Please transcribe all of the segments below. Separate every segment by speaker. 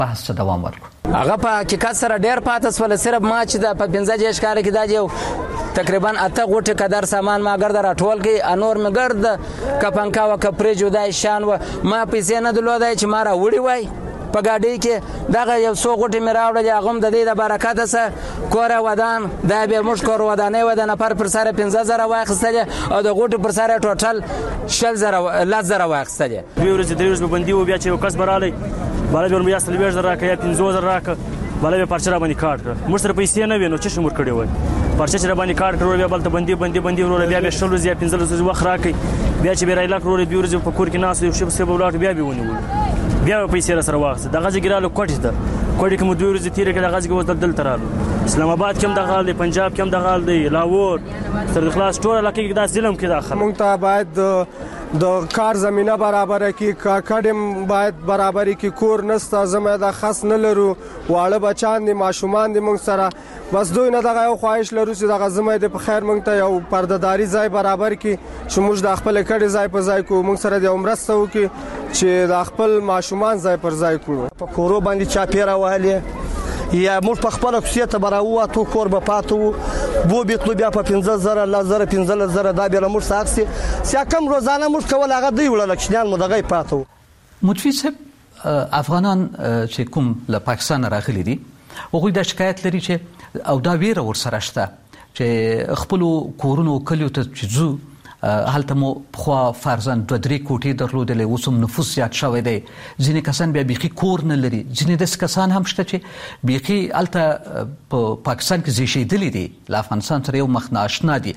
Speaker 1: بحث ته دوام ورکړو.
Speaker 2: هغه په حقیقت سره ډیر پاتې سول. صرف ما چې د 15 کال کې دا یو تقریبا 8 غوټه قدر سامان ما ګرد راټول کی انور می ګرد کپنکا و کپری جدای شان و ما پیسې نه درلودای چې ما را وړي وای په گاډي کې دغه یو څو غوټه می راوړل. هغه د دې د برکت سره کور ودان دا به موږ کور ودانې ودان پر سره 15000 واخستل او د غوټه پر سره ټوټل 10000 واخستل.
Speaker 3: دوی ورځ د ورځ باندې و بیا چې کس برالي بالا ورم یا سلوير راکه یا 15000 راکه بالا به پرچا باندې کارت کړ. موږ سره پیسې نه وینو چې شمور کړی وای پرچا چې باندې کارت کړو بیا بل ته باندې ورو بیا به شلو زیا 15000 وخت راکې بیا چې به رایلا کړو د ورځ په کور کې ناس یو شپ سبب ولات بیا به ونیول بیا پیسې سره واخص د غزي ګرالو کوټه ده کوټه کې مو دوی ورځ تیر کې د غزي وځل دل ترالو اسلام آباد کې هم د غال دی پنجاب کې هم د غال دی لاهور تر خلاص ټول علاقې کې د ظلم کې داخله.
Speaker 4: مونږ ته باید د کار زمينه برابر کی کډم باید برابر کی کور نستا زمه د خاص نه لرو واړه بچان دي ماشومان دي مونږ سره بس دوی نه دغه خواهش لرو چې دغه زمه د خیر مونږ ته یو پردهداري ځای برابر کی چې موږ د خپل کډي ځای په ځای کو مونږ سره د عمرسته وکي چې د خپل ماشومان ځای پر ځای کړو.
Speaker 5: په کورو باندې چا پیرا واله یا موږ په خپل کوڅه ته براوه تو کور به پاتو بو بیتلو بیا په 15000 لزر 15000 دا به موږ ساکسي سیا کم روزانه موږ کول هغه دی وړل کښنان مو دغه پاتو.
Speaker 1: متفی صاحب افغانان چې کوم له پاکستان راغلي دي هغوی د شکایت لري چې او دا ویره ورسره شته چې خپل کورونو کلیو ته چې زو هلته مو خو فرزند 2-3 کوټې درلودلې اوس هم نفوس زیات شوی دی. ځینې کسان بیا بیخي کور نه لري. ځینې داسې کسان هم شته چې بیخي هلته په پاکستان کې زیږېدلي دي له افغانستان سره یو مخ نه آشنا دي.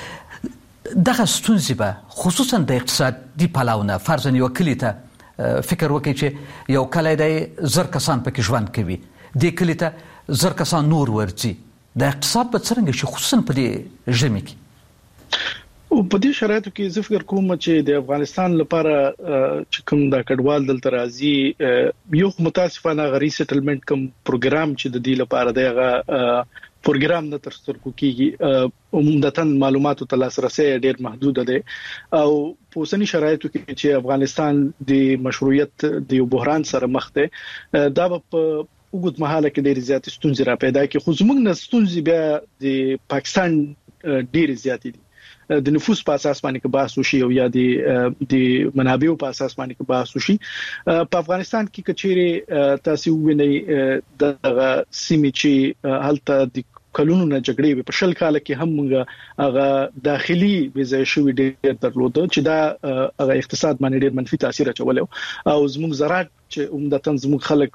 Speaker 1: دغه ستونزې به خصوصا د اقتصادي پلوه فرضاً یو کلي ته فکر وکړي چې یو کلی دی 1000 کسان پکې ژوند کوي دې کلي ته 1000 کسان نور ورځي د اقتصاد به څرنګه شي خصوصا په دې ژمي کې.
Speaker 6: او په دې شرایطو کې زه فکر کوم چې د افغانستان لپاره چې کوم د کډوال دلته راځي یو متاسفانه غری سټلمنت کوم پروګرام چې د دې لپاره دغه پروګرام نه تر سترګو کیږي عموماً معلوماتو ته لاسرسي ډېر محدود دی او په اوسنی شرایطو کې چې افغانستان د مشروعیت د یو بحران سره مخ دی دا په وګړو مهاله کې ډېر زیات ستونزې را پیدا کړي خو زموږ نه ستونزې بیا د پاکستان ډېر زیات دي. د نفوس په اساس باندې کې بحث وشي او یا د منابعو په اساس باندې کې بحث وشي. په افغانستان کې کچېره تاسو وینئ د سیمې چې هلته د کلونو نه جګړې په شل کال کې هم موږ هغه داخلي ویزه شوې ډېر درلوده چې دا هغه اقتصاد باندې ډېر منفي تاثیر اچولی او زموږ زراعت چې عمدتاً زموږ خلک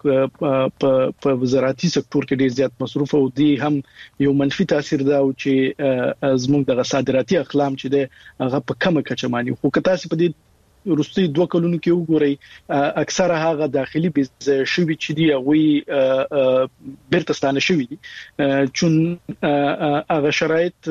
Speaker 6: په زراعتي سکتور کې ډېر زیات مصروف او دی هم یو منفي تاثیر دا او چې زموږ د صادراتي اقلام چې د هغه په کمه کچه باندې خو که تاسو په دې وروستي 2 کلونو کې وګورئ اکثره هغه داخلي ویزه شوې چې دی هغه بیرته ستانه شوې دي چون هغه شرایط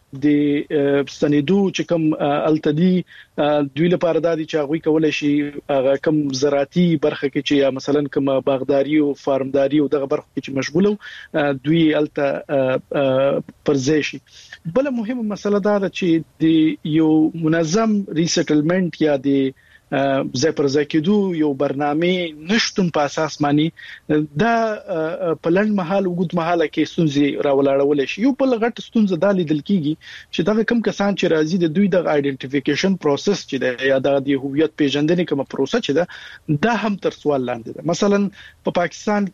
Speaker 6: د سندو چې کوم التدی دوی لپاره د دې چې هغه کولای شي هغه کوم زراعتي برخه کې چې یا مثلا کوم باغداري او فارمداري او دغه برخه کې چې مشغوله دوی الته پرځای شي. بل مهمه مسله دا ده چې د یو منظم ریسټلمنت یا د ځای پر ځای کېدو یو برنامه نشټون په اساس باندې دا په لنډ مهال وګد مهاله کې ستونزې راولاړول شي. یو بل غټ ستونزه د لیدل کیږي چې دا کم کسان چې راځي د دوی د آیډنټیفیکیشن پروسس چې دا یا د هویت پیژندنې کوم پروسه چې دا هم تر سوال لاندې ده. مثلا په پاکستان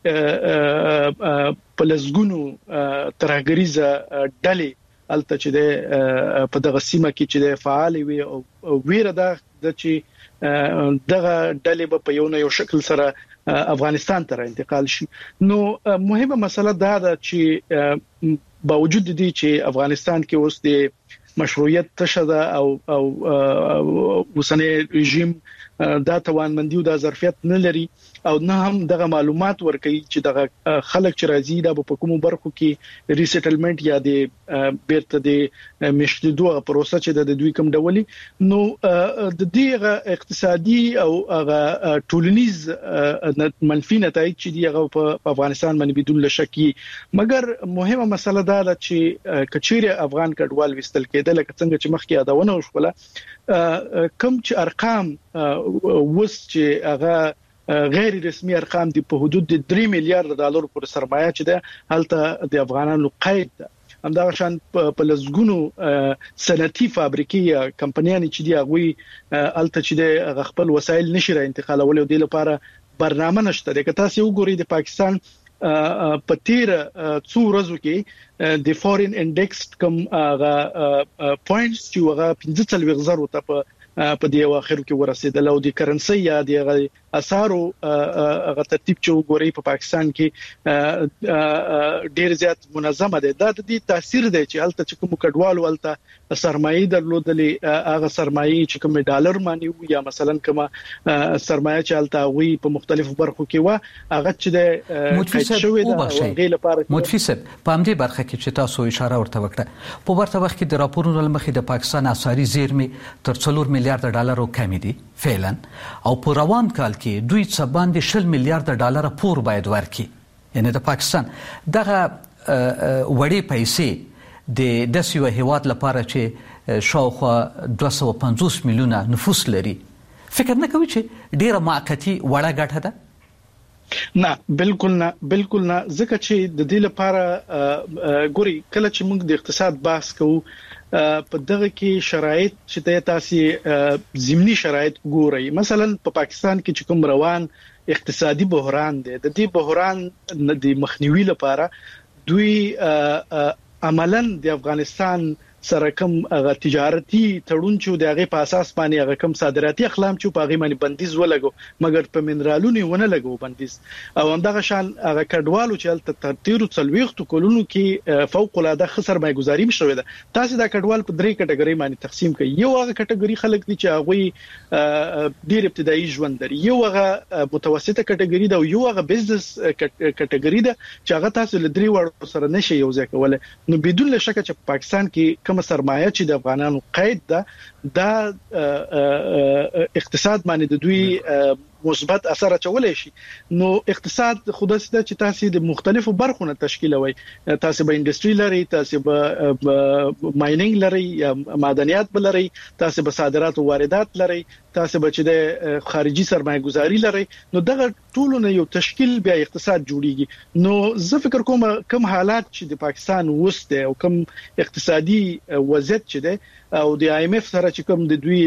Speaker 6: کې په لزګونو ترهګریزه ډلې الته چې د په دغه سیمه کې چې د فعال وي او ویره ده چې دغه ډلې په یو شکل سره افغانستان ته انتقال شي. نو مهمه مسله دا ده چې باوجود دي چې افغانستان کې اوس د مشروعیت تشده او وسنه رژیم دا توانمندي او د ظرفیت نه لري او نه هم دغه معلومات ورکړي چې دغه خلک چې راځي دا په کومو برخو کې ریسټلمنت یا د بیرته د مشدودو پروسه چې د دوی کوم ډولي نو د دې اقتصادي او هغه ټولنیز منفي نتایج چې دی هغه په افغانستان باندې بدون شکی. مګر مهمه مسله دا ده چې کچېره افغان کډوال وستل کېدل څنګه چې مخکې یادونه وشوله کوم چې ارقام وس چې هغه غیر رسمي ارقام دي په حدود د 3 میلیارډ ډالر پر سرمایه چې ده هلته د افغانانو قید ده. همدا شان په لزګونو صنعتي فابریکې یا کمپنیانې چې دی هغه الته چې د خپل وسایل نشي را انتقالول او د لپاره برنامه نشته. که تاسو وګورئ د پاکستان په تیر څو ورځو کې د فورین انډیکس کوم پوینټس چې هغه 15,000 ته په دی اخر کې ورسېدل او د کرنسي یا د اسعارو هغه ترتیب چې وګورئ په پاکستان کې ډیر زیات منظمه ده. دا د دې تاثیر دی چې الته چې کوم کډوالو الته سرمایي درلودلې هغه سرمایي چې کوم ډالر مانی یا مثلا کوم سرمایه چې الته وي په مختلفو برخو کې و هغه چې د
Speaker 1: متفق شوی دا غیر لپاره متفق په همدې برخه کې چې تاسو اشاره ورته وکړه په ورته وخت کې د راپورونو لمخې د پاکستان اسعاري زیرمې تر 4 میلیارډ ډالر کم دي فعلا او په روان کال کې دوی څه باندې 10 میلیارډ ډالر پور باید ورکړي. یعنی د پاکستان دغه وړې پیسې د داسې هیواد لپاره چې شاوخوا 250 میلیونه نفوس لري فکر نه کوي چې ډیره موقتی وړه ګټه ده؟
Speaker 6: نه بالکل نه ځکه چې د دې لپاره ګوري کله چې موږ د اقتصاد بحث کوو په دغه کې شرایط چې تاسو ضمني شرایط ګورئ. مثلا په پاکستان کې چې کوم روان اقتصادي بحران دی د دې بحران د مخنیوي لپاره دوی عملاً د افغانستان سره کوم تجارتي تړون چې د هغه په اساس باندې هغه کوم صادراتي اقلام چې په هغه باندې بندیز ولګو مګر په منرالونو ونه لګو بندیز او همدغه شان هغه کډوالو چې تل تیر 40 کلونو کې فوق العاده خسر مایګزاري مشوي ده. تاسو دا کډوال په درې کټګوري باندې تقسیم کړئ. یو هغه کټګوري خلک دي چې هغه ډیر ابتدایي ژوند لري، یو هغه متوسطه کټګوري ده او یو هغه بزنس کټګوري ده چې هغه تاسو له درې وړو سره نشي یو ځای کولای. نو بدون شک چې پاکستان کې کوم سرمایه چې د افغانانو قید ده دا اقتصاد باندې د دوی مثبت اثر اچولای شي. نو اقتصاد خودسته چې تاسو د مختلفو برخو تشکیلوي، تاسو به انډستری لري، تاسو به ماینینګ لري یا معدنیات لري، تاسو به صادرات او واردات لري، تاسو به چې د خارجي سرمایه گذاري لري. نو دغه ټولونه یو تشکیل بیا اقتصاد جوړیږي. نو زه فکر کوم کوم حالات چې د پاکستان وسته او کوم اقتصادي وضعیت چې ده او د IMF سره چې کوم د دوی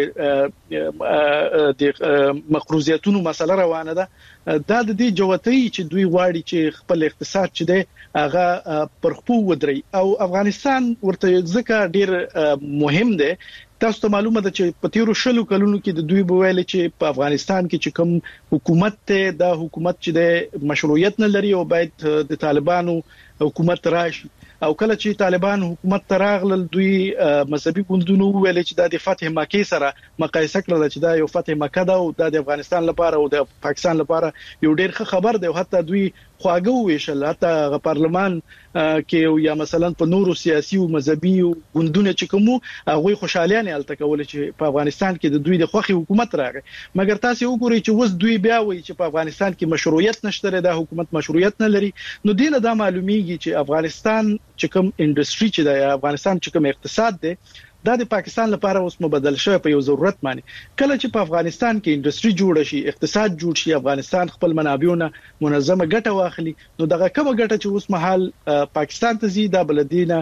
Speaker 6: د مقروضیتونو مسله روانه ده، دا د دې جوړتي چې دوی غواړي چې خپل اقتصاد چې ده هغه پر خپل ودري او افغانستان ورته ځکه ډیر مهم ده. تاسو ته معلومه ده چې په تیرو 20 کلونو کې د دوی بویل چې په افغانستان کې چې کوم حکومت ته د حکومت چې د مشروعیت نه لري او باید د طالبانو حکومت راشي او کله چې طالبان حکومت تراغل دوی مذهبي ګوندونو ویل چې د فتح مکه سره مقایسه کړل چې دا یو فتح مکه ده او د افغانستان لپاره او د پاکستان لپاره یو ډیر ښه خبر دی. حتی دوی خواږه ویشل حتی پارلمان کې یا مثلا په نورو سیاسي او مذهبي ګوندونو چې کوم هغه خوشالیانه الته کول چې په افغانستان کې د دوی د خوخي حکومت راغی. مګر تاسو وګورئ چې وس دوی بیا وایي چې په افغانستان کې مشروعیت نشته، د حکومت مشروعیت نه لري. نو دینه دا معلومیږي چې افغانستان چې کوم انډستری چې د افغانستان چې کوم اقتصاد دی دا د پاکستان لپاره اوس مبدل شوی په یو ضرورت باندې. کله چې په افغانستان کې انډستری جوړ شي، اقتصاد جوړ شي، افغانستان خپل منابعونه منظمه ګټه واخلي، نو دغه کومه ګټه چې اوس مهال پاکستان ته زی دا بلدینه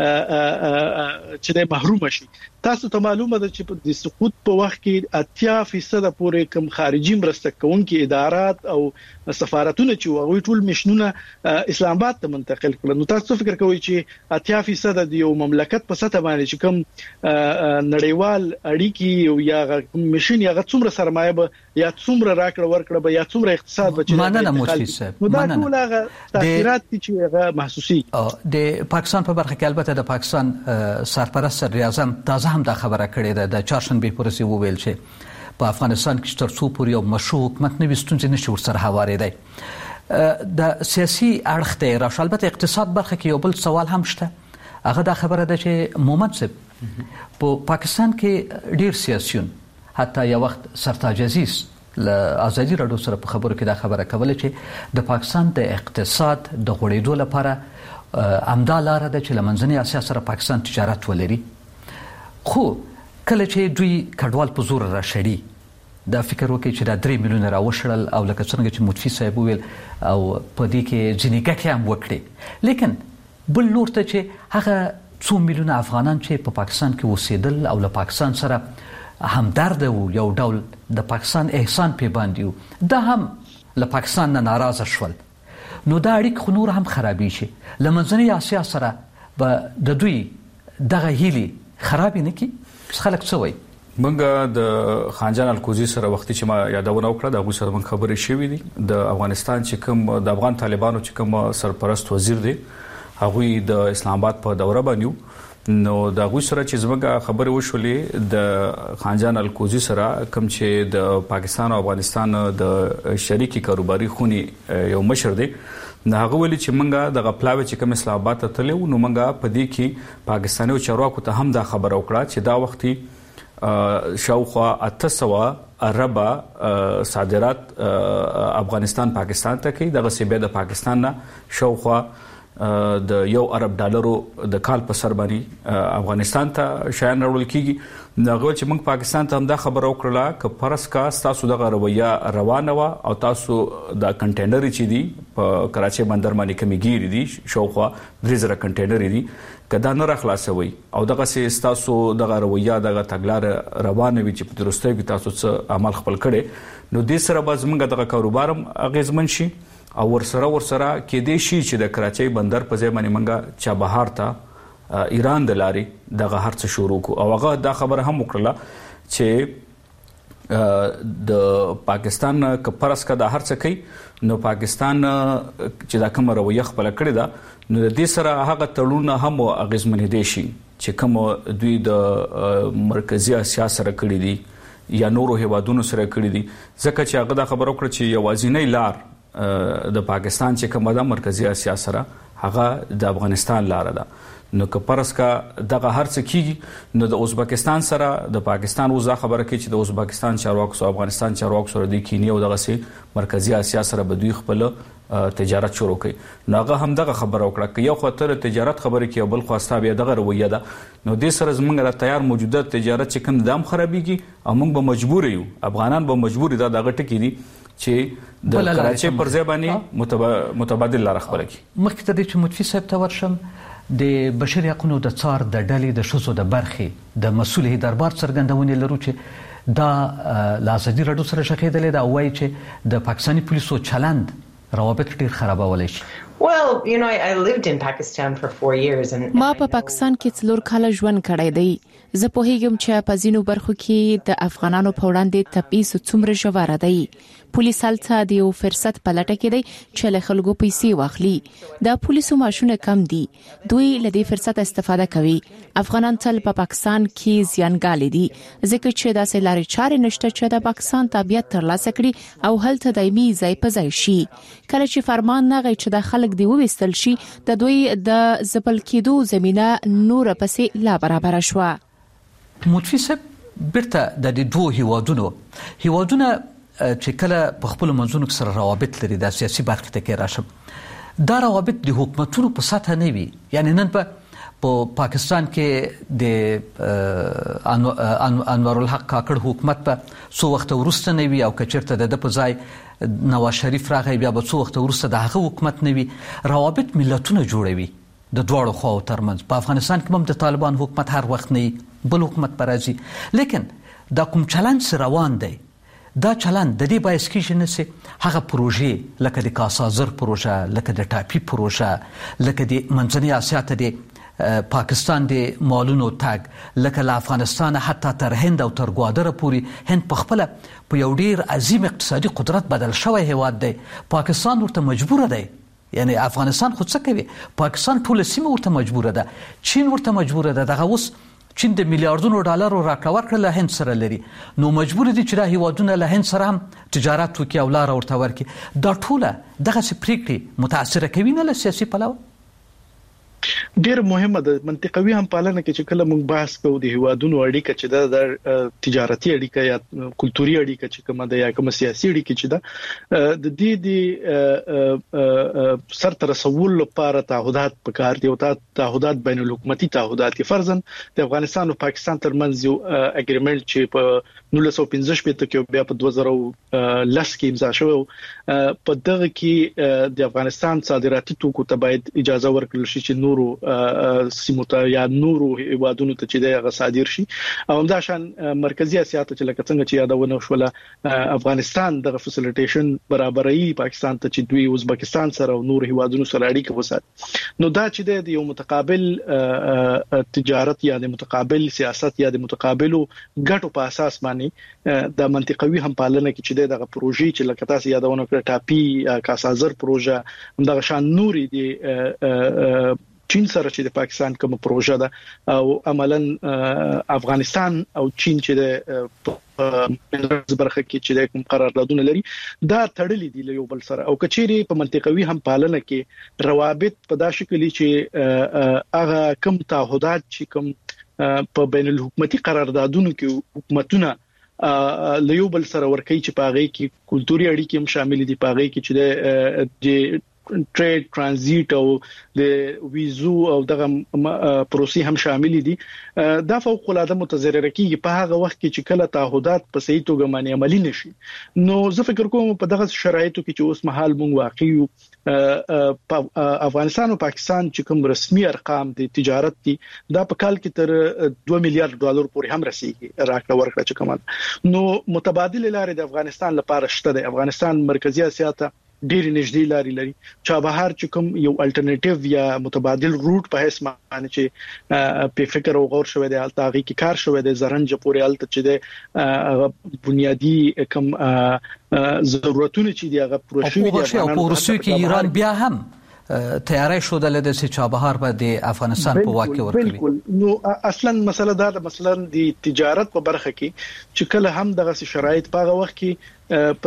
Speaker 6: چې د محروم شي. تاسو ته معلومه ده چې د سقوط په وخت کې 80% پورې کوم خارجي مرسته کوونکي ادارات او سفارتونه چې هغه ټول مشنونه اسلام آباد ته منتقل کړل. نو تاسو فکر کوئ چې 80% د یو مملکت په سطح باندې چې کوم نړیوال اړیکی او یا مشن یا څومره سرمایه به یا څومره راکړه ورکړه به یا څومره اقتصاد به چې
Speaker 1: مننه متفق
Speaker 6: نو دا ټول هغه تاثیرات چې هغه محسوسي
Speaker 1: د پاکستان په برخه کې البته د پاکستان سرپرست صدر اعظم تازه هم دا خبره کړې ده د چهارشنبه پورې وویل چې په افغانستان کې تر څو پورې یو مشروع حکومت نه وستونځي نشي ورسره هوارېدای. د سیاسي اړخ ته راشه البته اقتصاد برخه کې یو بل سوال هم شته. هغه دا خبره ده چې مومند صاحب په پاکستان کې ډیر سیاسيون حتی یو وخت سرتاج عزیز له ازادي راډیو سره په خبرو کې دا خبره کوله چې د پاکستان د اقتصاد د غوړېدو لپاره امدا لار ده چې لمنځنۍ اسیا سره پاکستان تجارت ولري. خو کله چې دوی کډوال په زور راشړي دا فکر وکړي چې دا 3 میلیونه راوشړل او لکه څنګه چې متفي صاحب ویل او په دې کې ځینې ګټې هم وکړي، لیکن بل لور ته چې هغه 2 میلیونه افغانان چې په پاکستان کې اوسېدل او له پاکستان سره همدرد وو، یو ډول د پاکستان احسان پې باندې وو، دا هم له پاکستان نه ناراضه شول، نو دا اړیکې خو نور هم خرابې شي. له منځنۍ اسیا سره به د دوی دغه هیلې خرابې نه کړي؟ خلک څه وایي؟
Speaker 7: موږ د خانجان الکوزي سره وختي چې ما یادونه وکړه د هغوی سره موږ خبرې شوې دي. د افغانستان چې کوم د افغان طالبانو چې کوم سرپرست وزیر دی هغوی د اسلام آباد په دوره باندې، نو د هغوی سره چې زموږ خبرې وشولې د خانجان الکوزي سره کوم چې د پاکستان او افغانستان د شریکي کاروباري خونی یو مشر دی، هغه ویلي چې موږ د غپلاوي چې کوم اسلام آباد ته تلو، نو موږ په دې کې پاکستاني چارواکو ته هم دا خبر وکړه چې دا وختي شاوخوا 800 اربه صادرات افغانستان پاکستان ته کوي، دغه سی به د پاکستان نه شاوخوا د $1 ارب د کال په سر باندې افغانستان ته شایان راوړل کیږي. دغه چې موږ پاکستان ته هم دا خبر وکړه ک فرض کا تاسو دغه رویه روانه و او تاسو د کنټینر چې دي په کراچي بندر باندې کمیګيري دي شاوخوا 3000 کنټینر دي کدا نه راخلاصوي او دغه سي تاسو دغه رویه دغه تګلار روانه وي چې په درسته کې تاسو څه عمل خپل کړي، نو د سره باز موږ دغه کاروبارم اغیزمن شي او ورسره کې دې شي چې د کراچي بندر په ځای باندې منګه چابهار ته ایران د لاري دغه هرڅ شروع کو. او هغه دا خبره هم وکړه چې د پاکستان کپرس کا د هرڅ کوي، نو پاکستان چې دا کوم رویه خپل کړی دا، نو د دې سره هغه تړون هم اغیزمن دي شي چې کوم دوی د مرکزی اسیا سره کړی دي یا نورو هیوادونو سره کړی دي، ځکه چې هغه دا خبر وکړه چې یوازینی لار د پاکستان چې کومه د مرکزی اسیا سره هغه د افغانستان لار ده. نو که پرس کا دغه هرڅ کیږي، نو د ازبکستان سره د پاکستان وزا خبره کوي چې د ازبکستان چارواکو سره افغانستان چارواکو سره د کینیا او دغه سي مرکزی اسیا سره به دوی خپل تجارت شروع کړي. نو هغه هم دغه خبره وکړه چې یو خاطر تجارت خبره کوي بل خواسته بیا دغه رویه ده، نو د سره زمونږ د تیار موجوده تجارت چې کوم دام خرابيږي او موږ به مجبور یو، افغانان به مجبور دي دغه ټکی دي چې د کراچي پر ځای باندې متبادل لار خبره کوي.
Speaker 1: مخکې ته چې متفي صاحب ته ورشم، د بشري حقوقو د څار د ډلې د شوزو د برخې د مسؤل دربار څرګندونې لرو چې دا لازمي رډو سره شخېدلې دا وایي چې د پاکستاني پولیسو چلند روابط ډیر خرابولای شي.
Speaker 8: Well, you know, I lived in Pakistan for 4 years and
Speaker 9: ما په پاکستان کې 4 کال ژوند کړی دی. زه په هیګم چې په ځینو برخو کې د افغانانو په وړاندې تبعیض څومره ژور دی. پولیس هلته د یو فرصت په لټه کې دی چې له خلکو پیسې واخلي. د پولیسو ماشونه کم دي، دوی له دې فرصت استفاده کوي. افغانان تل په پاکستان کې زیانګالي دي ځکه چې داسې لارې چارې نشته چې د پاکستان تابعیت ترلاسه کړي او هلته دایمي ځای په ځای شي. کله چې فرمان نغی چې د خلک دی وويستل شي، د دوی د زبل کېدو زمينه نور پسې لا برابر شو.
Speaker 1: متفي صاحب بیرته د دوه هیوادونو چې کله په خپل منځونو سره روابط لري د سیاسي برخه ته کې راشم، دا روابط د حکومتونو په سطح نه وي. یعنی نن په پاکستان کې د انور الحق کاکړ حکومت په څو وخت ورسته نه وي او کچرته د په ځای نواز شریف راغی بیا به څو وخت ورسته د هغه حکومت نه وي. روابط ملتونه جوړوي د دواړو خواو ترمنځ. په افغانستان کې هم د طالبان حکومت هر وخت نه بل حکومت پرازي، لیکن دا کوم چلند روان دی، دا چلند د دې باعث کیږي چې هغه پروژې لکه د کاسازر پروژه، لکه د ټاپي پروژه، لکه د منځنۍ اسیا ته د پاکستان د مالونو تګ، لکه له افغانستان حتی تر هند او تر ګوادره پورې هند په خپل په یو ډیر عظیم اقتصادي قدرت بدل شوی هیواد دی. پاکستان ورته مجبور دی، یعنی افغانستان خود څه کوي، پاکستان ټول سیمه ورته مجبور ده، چین ورته مجبور ده. دغه اوس چین د میلیارډونو ډالرو راکړه ورکړه له هند سره لري، نو مجبور دي چې د هیوادونو له هند سره هم تجارت وکړي او لار ورته ورکړي. دا ټوله دغه پریکړې متاثر کوي نه له سیاسي پلوه.
Speaker 6: ډیر مهمه ده منطقوي هم پالنه کې چې کله موږ بحث کوو د هیوادونو اړیکه چې د تجارتي اړیکه یا کلتوري اړیکه چې کومه ده یا کومه سیاسي اړیکه چې ده د دې سر تر رسول لپاره تعهدات پکار دي او تعهدات بین الحکومتي تعهدات فرضاً د افغانستان او پاکستان ترمنځ یو اګریمنت چې په 1915 کې بیا په 2010 کې امضا شو په دغه کې د افغانستان صادراتي توکو ته باید اجازه ورکړل شي چې نورو سیمو ته یا نورو هیوادونو ته چې د صادر شي او همدا شان مرکزی اسیا ته چې لکه څنګه چې یادونه شوله افغانستان د فسیلیټیشن برابرۍ پاکستان ته چې دوی ازبکستان سره او نور هیوادونو سره اړیکه وساتي نو دا چې د یو متقابل تجارت یا د متقابل سیاست یا د متقابلو ګټو په اساس باندې د منطقوي هم پالنه کې چې دغه پروژې چې لکه تاسو یادونه کړې ټاپي کاسازر پروژه همدغه شان نوري د چین سره چې د پاکستان کوم پروژه ده او عملاً افغانستان او چین چې د برخه کې چې د کوم قراردادونه لري دا تړلې دي له یو بل سره او کچيري په منطقوي هم پالنه کې روابط په دا شکل چې هغه کم تعهدات چې کم په بین الحکومتي قراردادونو کې حکومتونه له یو بل سره ورکوي چې پاغي کې کلتوري اړیکې هم شامل دي پاغي کې چې د ټریډ ترانزیت او د ویزو او دغه پروسې هم شامل دي دا فوق العاده متضرر کیږي په هغه وخت کې چې کله تعهدات په صحیح توګه باندې عملي نشي نو زه فکر کوم په دغه شرایطو کې چې اوس مهال مونږ واقعي افغانستان او پاکستان چې کوم رسمي ارقام دي تجارت دي دا په کال کې تر $2 میلیارډ پورې هم رسیدي راکړه ورکړه چې کومه نو متبادل لارې د افغانستان لپاره شته د افغانستان مرکزی اسیا ته ډېر نږدې لارې لري چابهار چې کوم یو الټرنیټیو یا متبادل روټ په هیڅ معنی چې په فکر او غور شوی دی الته هغه کې کار شوی دی زرنج پورې الته چې د بنیادی کوم ضرورتونه چې دی هغه پوره شوی دی
Speaker 1: او پروسې کې ایران بیا هم تیاری شو د چابهار په د افغانستان په واقع ورکوي
Speaker 6: نو اصلا مسله دا مثلا د تجارت په برخه کې چې کله هم دغه شرایط په وخت کې په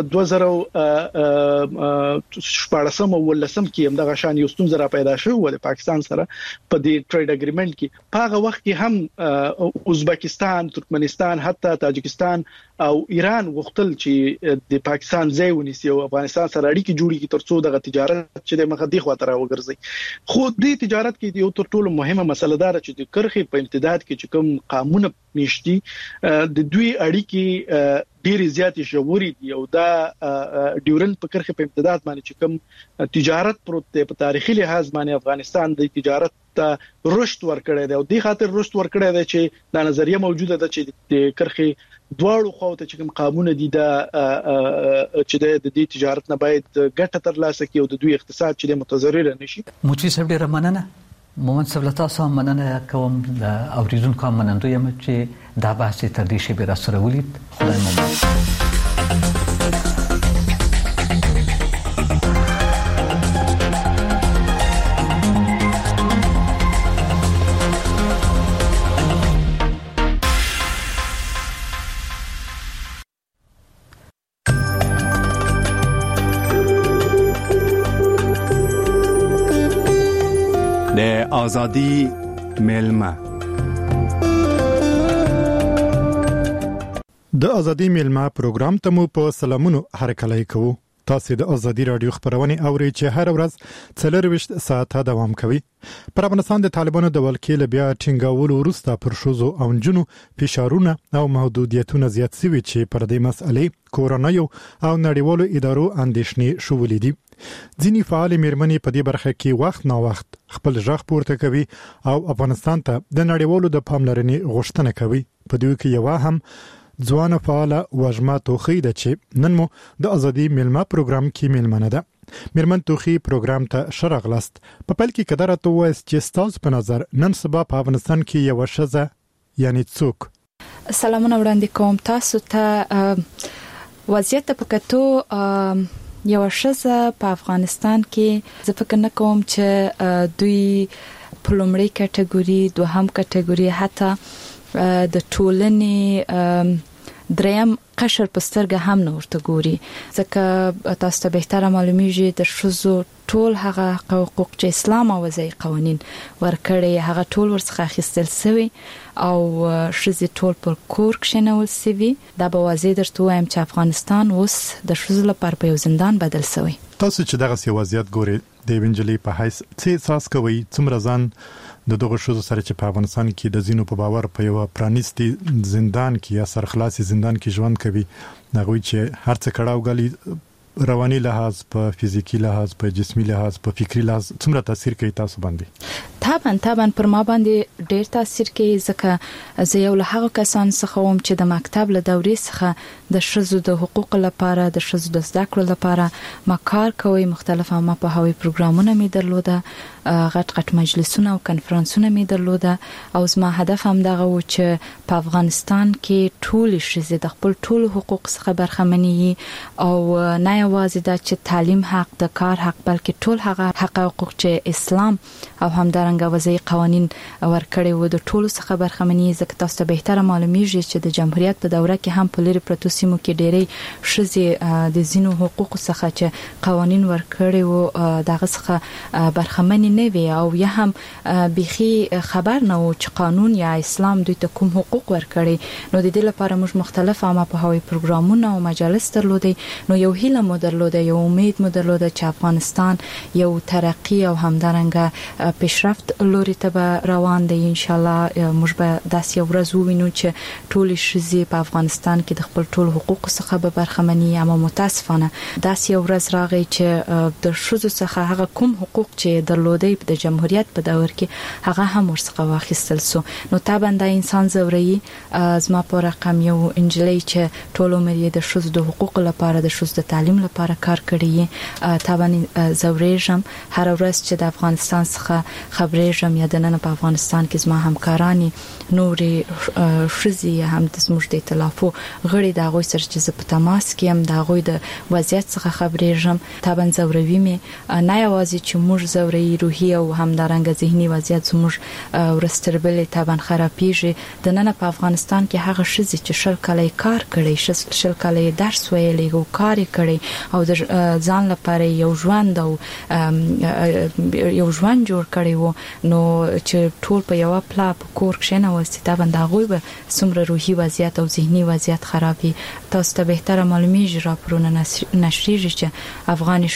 Speaker 6: 2014 او ولسم کې هم دغه شان یو ستونزه را پیدا شوه د پاکستان سره په دې ټریډ اګریمنت کې په هغه وخت کې هم ازبکستان ترکمنستان حتی تاجکستان او ایران غوښتل چې د پاکستان ځای ونیسي او افغانستان سره اړیکې جوړې کړي ترڅو دغه تجارت چې د مخه دی خواته راوګرځي خو دې تجارت کې یو تر ټولو مهمه مسله ده چې د کرخې په امتداد کې چې کوم قانون نشتی د دوی اړیکې ډېر زیات ژورې دي او دا ډیورنډ په کرخه په امتداد باندې چې کوم تجارت پروت دی په تاریخي لحاظ باندې افغانستان د تجارت ته رشد ورکړی دی او د خاطر رشد ورکړی دی چې دا نظریه موجوده ده چې د کرخه دواړو خواته چې کوم قانون دي دا چې د دې تجارت نه باید ګټه ترلاسه کړي او د دوی اقتصاد چې متضرر نشي
Speaker 1: موچی صاحب ډیر مننه مومن صاحب تاسو مننه کوم د اوریدونکو منندوی یم چې دا بحث تر دې شی به را سره ولید خدای مو
Speaker 10: آزادی میلمه د آزادی میلمه پروګرام ته مو په سلامونو هرکلی کوو تاسو د آزادی رادیو خبرونه اورئ چې هر ورځ 24 ساعته دوام کوي پر افغانستان د طالبانو د ولکې بیا ټینګاولو وروسته پر شوزو او جنو فشارونه او محدودیتونه زیات شوي چې پر دې مسئلې کورونا او نړیوالو ادارو اندېښنې شولې دي ځینې فعال میرمنې په دې برخه کې وخت نا وخت خپل ځخ پورته کوي او افغانستان ته د نړیوالو د پاملرنې غوښتنه کوي په دوی کې یو هم ځوان فعال وژما توخی د چې نن مو د ازادي میلمه پروګرام کې میلمنه ده میرمن توخی پروګرام ته شرغلست په پل کې قدرت وایس چې ستاسو په نظر نن سبا په افغانستان کې یو شزه یعنی څوک
Speaker 11: سلامونه وړاندې کوم تاسو ته وضعیت په کتو یو شزه په افغانستان کې زه فکر نه کوم چې دوی په لومړی کټګوري دوهم کټګوري حتی د ټولنې دریم قشر پسترګه هم نه ورته ګوري. ځکه تاسو ته بهتره معلومیږي د شذو ټول هغه حقوق چې اسلام او وضعي قوانين ورکړي هغه ټول ورڅخه اخیستل شوی او شذې ټول پر کور کې نهول شوی. دا به واضح درته وایم چې افغانستان اوس د شذو لپاره په یو زندان بدل شوی.
Speaker 10: تاسو چې دغه سیاست ګوري د وینجلی په حیث څه احساس کوي څومره ځان د دغه شذو سره چې په افغانستان کې د زینو په باور په یو پرانیستي زندان کې یا سرخلاصي زندان کې ژوند کوي هغه چې هر څه کړهو غلي رواني لحاظ په فزیکی لحاظ په جسمي لحاظ په فکری لحاظ څومره تاثیر کوي تاسو باندې؟
Speaker 11: طبعا پر ما باندې ډېر تاثیر کوي ځکه زه یو له هغه کسان څخه وم چې د مکتب له دورې څخه د شذو د حقوق لپاره د شذو د زده کړو لپاره ما کار کوي. مختلفه ما په هوی پروګرامونه می درلوده، غټ مجلسونه او کنفرانسونه می درلوده او زما هدف هم دغه و چې په افغانستان کې ټول شذې د خپل ټول حقوق څخه برخمنې او نه یوازې د چې تعلیم حق د کار حق بلکې ټول هغه حقوق چې اسلام او همدارنګه وضعي قوانين ورکړي وو د ټولو څخه برخمنې. ځکه تاسو ته بهتره معلومیږي چې د جمهوریت په دوره کې هم په لری پروتو سیمو کې ډېری شذې د زینو حقوق څخه چې قوانين ورکړي وو دغه څخه برخمنې نه وي او یا هم بيخي خبر نه وو چې قانون یا اسلام دوی ته کوم حقوق ورکړي. نو د دې لپاره موږ مختلف عامه په هوی پروګرامونه او مجالس درلودي. نو یو هیله مو درلوده، یو امید مو درلوده چې افغانستان یو ترقی او همدارنګه پیشرفت لوري ته روان دی. ان شاء الله موږ به داسې یو ورځ ووینو چې ټول شذې په افغانستان کې د خپل ټول حقوق څخه به برخمنې. اما متاسفانه داسې یو ورځ راغی چې د شذو څخه هغه کوم حقوق چې درلودي د جمهوریت په دور کې هغه هم ورڅخه واخیستل سو. نو طبعا د انسان زوري زما په رقم یو انجلۍ چې ټول عمر یې د شذو د حقوق لپاره د شذو د تعلیم لپاره کار کړی. طبعا زوريږم هر ورځ چې د افغانستان څخه خبرېږم یا د نن په افغانستان کې زما همکارانی نورې شذې هم د زموږ د ائتلافو غړي د غوي سره چې په تماس کې هم د غوي د وضعیت څخه خبرېږم. طبعا زوروي مې نه یوازې چې موږ زوري روحي او همدارنګه ذهني وضعیت زموږ ورستربلې طبعا خرابېږي. د نن په افغانستان کې هغه شذې چې شل کال کار کړي، شل کال درس ویلي او کار کړي او د ځان لپاره یو ژوند او یو ژوند جوړ کړي وو، نو چې ټول په یو پلا په کور کې نه وستي دا بنداغوي به څومره روحي وضعیت او ذهني وضعیت خرابي. تاسو ته بهتره معلومیږي راپورونه نشریږي چې افغان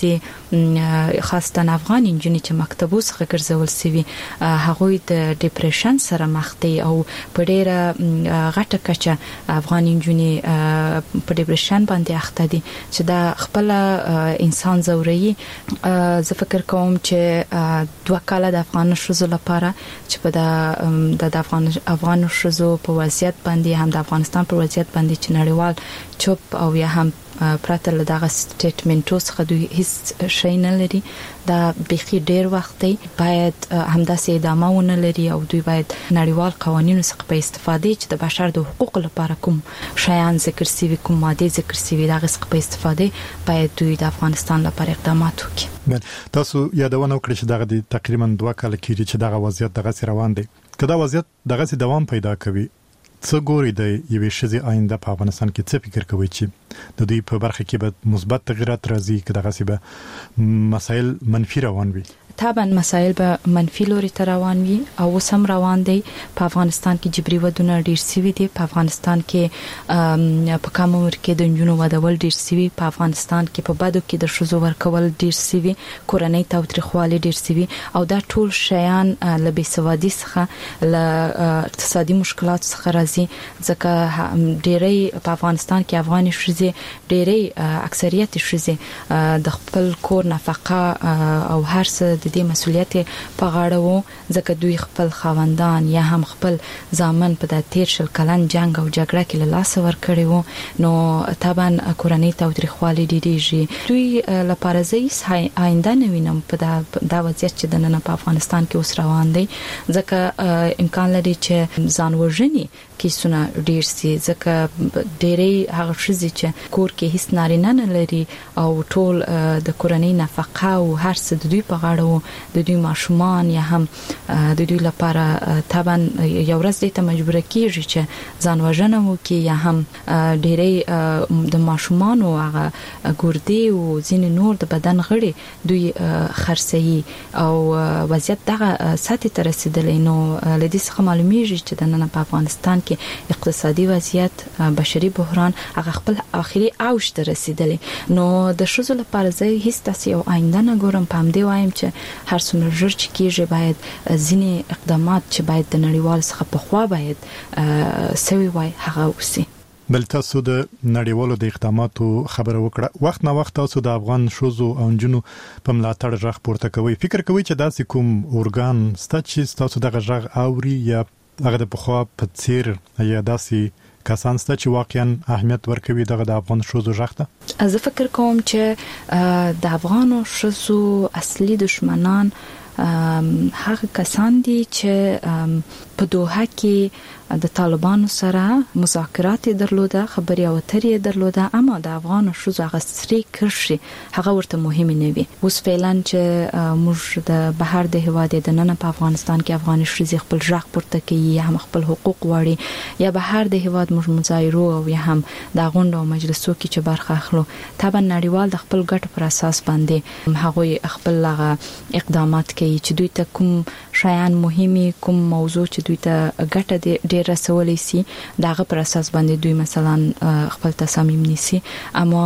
Speaker 11: شذې خاصه افغان انجنیر چې مکتبو څخه ګرځول سوي هغوی د ډیپریشن سره مخ دي او په ډیره غټه کچه افغان انجنیر په ډیپریشن باندې اخته دي چې دا خپل انسان زوري. زه فکر کوم چې 2 کال د افغان شذو لپاره چې په د افغان شذو په وضعیت باندې هم د افغانستان په وضعیت باندې چې نړیوال چوپ او یا هم پرته له دغه سټیټمنټو څخه دوی هیڅ شي نه لري. دا بيخي ډیر وخت دی باید همداسې ادامه ونه لري او دوی باید نړیوال قوانینو څخه په استفاده چې د بشر د حقوقو لپاره کوم شیان ذکر سوي کوم ماده ذکر سوي دغه څخه په استفاده باید دوی د افغانستان لپاره اقدامات وکړي.
Speaker 10: تاسو یادونه وکړئ چې دغه تقریبا 2 کال کېږي چې دغه وضعیت دغه روان دی. کله وضعیت دغه دوام پیدا کوي څه ګوري د یوې شذې آینده په افغانستان کې څه فکر کوي چې د دوی په برخه کې به مثبت تغیرات راځي که دغه سی به مسایل منفي روان وي؟
Speaker 11: طبعا مسایل به منفي لوري ته روان وي او سم روان دي. په افغانستان کې جبري ودونه ډیر سوي دي. په افغانستان کې په کم عمر کې د جنونو ودول ډیر سوي. په افغانستان کې په بدو کې د شذو ورکول ډیر سوي. کورنۍ تاوتریخوالی ډیر سوي او دا ټول شیان له بېسوادي څخه له اقتصادي مشکلات څخه راځي. ځکه ډېری په افغانستان کې افغاني شذې ډېری اکثریت شذې د خپل کور نفقه او هر څه د دې مسولیت په غاړه وو ځکه دوی خپل خاوندان یا هم خپل ځامن په د 13 کلن جنگ او جګړه کې له لاس ورکړي وو. نو طبعا کورنۍ تاوتریخوالی ډېریږي. دوی لپاره زه آینده نه وینم په دا وضعیت چې د نن په افغانستان کې اوس روان دی ځکه امکان لري چې ځان وژني کیسونه ډیر سي ځکه ډېری هغه شذې چې کور کې هیڅ نارینه نه لري او ټول د کورنۍ نفقه او هر څه د دوی په غاړه د دوی ماشومان یا هم د دوی لپاره طبعا یو ورځ دې ته مجبور کیږي چې ځان وژنه وکړي یا هم ډېرې د ماشومان او هغه ګردې او ځینې نور د بدن غړي دوی خرڅي او وضعیت دغه سطح ته رسیدلې. نو لدې څخه معلومیږي چې د نن په افغانستان کې اقتصادي وضعیت بشري بحران هغه خپل اخري اوج ته رسیدلې. نو د شذو لپاره زه هیڅ تاسو او آینده نه ګورم. پام دی وایم چې هر څومره ژر چې کېږي باید ځینې اقدامات چې باید د نړیوال څخه په خوا باید سوي وای هغه وسی.
Speaker 10: بل تاسو د نړیوالو د اقداماتو خبره وکړه. وخت نه وخت تاسو د افغان شوزو او جنونو په ملاتړ ژغ پورته کوي. فکر کوي چې داسې کوم اورګان ستاسو تاسو دغه ژغ اوري یا هغه د پخوا په څیر یا داسې کسان ستاسو چې واقعا اهمیت ورکوي دغه د افغان شوزو ژغ ته؟
Speaker 11: زه فکر کوم چې د افغان شوزو اصلي دشمنان هغه کسان دي چې په دوحه کې د طالبانو سره مذاکرات درلوده، خبري او اترې درلوده، اما د افغان شوزو هغه سری کرشي هغه ورته مهم نه وي. اوس فعلا چې موږ د بهر د هواد د نن په افغانستان کې افغان شوزي خپل ژغ پورته کوي یا هم خپل حقوق غواړي یا بهر د هواد موږ مظاهرو او یا هم د غونډو او مجلسو کې چې برخه اخلو، طبعا نړیوال د خپل ګټ پر اساس باندې هغه خپل اقدامات کوي چې دوی ته کوم شایان مهمي، کوم موضوع چې دوی ته ګټه ډیر رسولې سي دغه پر اساس باندې دوی مثلا خپل تصامیم نیسي. اما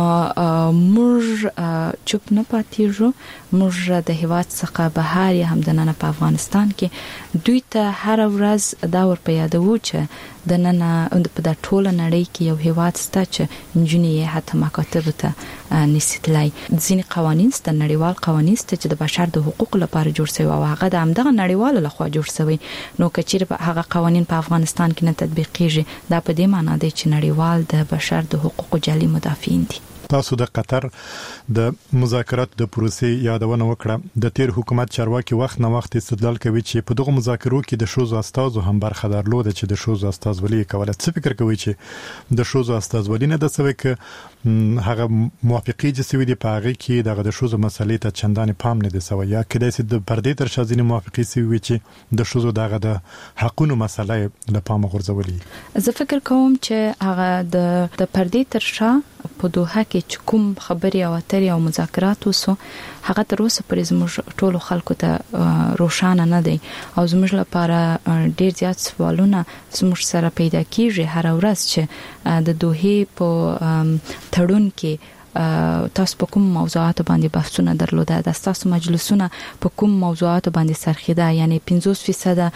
Speaker 11: موږ چوپ نه پاتېږو. موږ د هواد څخه بهر یا هم د نن په افغانستان کې دوی ته هر ورځ دا ور په یادو چې د نن په د ټوله نړۍ کې یو هواد ستا چې انجنیری حتی مکاتب ته نسیتلای. ځینې قوانین ست نړیوال قوانین ست چې د بشر د حقوق لپاره جوړ شوی او هغه د همدغه نړیوال لخوا جوړ شوی. نو کچیر هغه قوانین په افغانستان کې نه تطبیق کیږي دا په دې معنی دی چې نړیوال د بشر د حقوقو جعلي مدافعین دي.
Speaker 10: تاسو د قطر د مذاکرات د پروسې یادونه وکړه. د تیر حکومت چارواکي وخت نه وخت استدلال کوي چې په دغه مذاکرو کې د شوزو استازو هم برخه درلوده چې د شوزو استازولي کوله. څه فکر کوي چې د شوزو استازولي نه د سوي ک هغه موافقي چې سوي دي په هغه کې دغه د شوزو مسلې ته چندانې پام نه دي سوي یا کله چې د پردې تر شازینه موافقي سوي چې د شوزو دغه د حقونو مسلې له پام غورځولي؟
Speaker 11: زه فکر کوم چې هغه د پردې تر شا په دوحه کې کوم خبري او اترې او مذاکرات وسو هغه تر اوسه پرې زموږ ټولو خلکو ته روښانه نه دی او زموږ لپاره ډیر زیات سوالونه زموږ سره پیدا کیږي هر ورځ چې د دوحه په تړون کې تاسو په کوم موضوعات باندې بحثونه درلوده، د تاسو مجلسونه په کوم موضوعات باندې سرخیده، یعنی 50%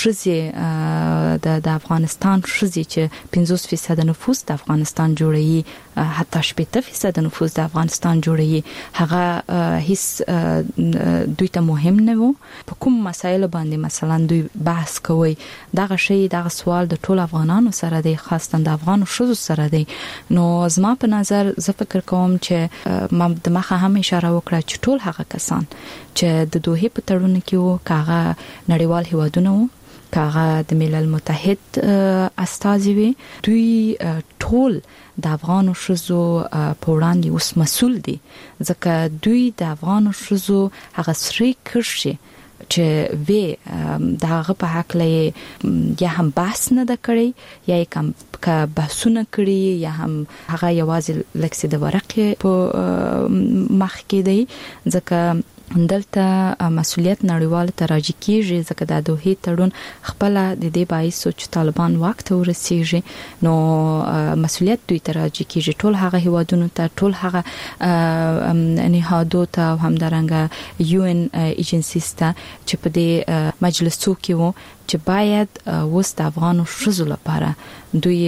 Speaker 11: شذې د افغانستان شذې چې 50% نفوس د افغانستان جوړي، حتی 70% نفوس د افغانستان جوړي، هغه هیڅ دوی ته مهم نه وو. په کوم مسایل باندې مثلا دوی بحث کوي، دغه شی دغه سوال د ټول افغانانو سره دی، خاصه د افغان شذو سره دی. نو زما په نظر زه فکر کوم چې ما د مخه هم اشاره وکړه چې ټول هغه کسان چې د دوحه په تړون کې وو، کاغه نړیوال هیوادونه وو، کاغه د ملل متحد استازي وي، دوی ټول د افغان شذو په وړاندې اوس مسؤل دي، ځکه دوی د افغان شذو هغه سری کرشي چې وی دغه په حق لې یا هم بحث نه د کړی یا کوم کا بحثونه کړی یا هم هغه یوازې لکه د ورقې په مخ کې دی، ځکه دلته مسؤلیت نړیوال ته راځي کیږي، ځکه د دوحه تړون خپل د دې باعث چې طالبان وخت ورسیږي نو مسؤلیت دوی ته راځي کیږي، ټول هغه هیوادونو ته، ټول هغه نهادو ته او همدارنګه یو ان ایجنسیز ته چې په دې مجلسو کې وو چې باید وست افغان شذو لپاره دوی